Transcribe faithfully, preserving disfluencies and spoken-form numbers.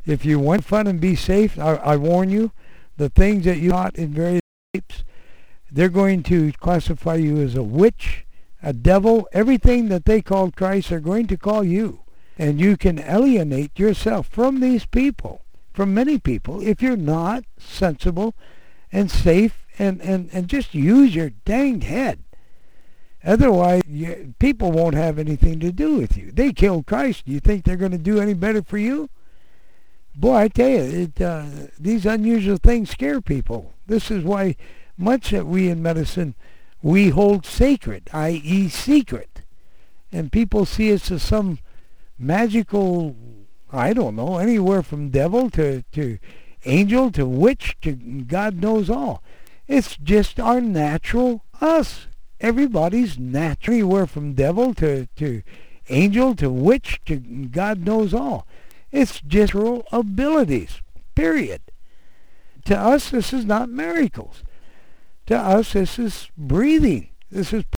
If you want fun and be safe, I, I warn you, the things that you taught in various tapes, they're going to classify you as a witch, a devil, everything that they called Christ, they're going to call you. And you can alienate yourself from these people, from many people, if you're not sensible and safe and, and, and just use your danged head. Otherwise, you, people won't have anything to do with you. They killed Christ. Do you think they're going to do any better for you? Boy, I tell you, it, uh, these unusual things scare people. This is why much that we in medicine, we hold sacred, that is secret. And people see us as some magical, I don't know, anywhere from devil to, to angel to witch to God knows all. It's just our natural us. Everybody's natural, anywhere from devil to, to angel to witch to God knows all. It's just natural abilities, period. To us, this is not miracles. To us, this is breathing. This is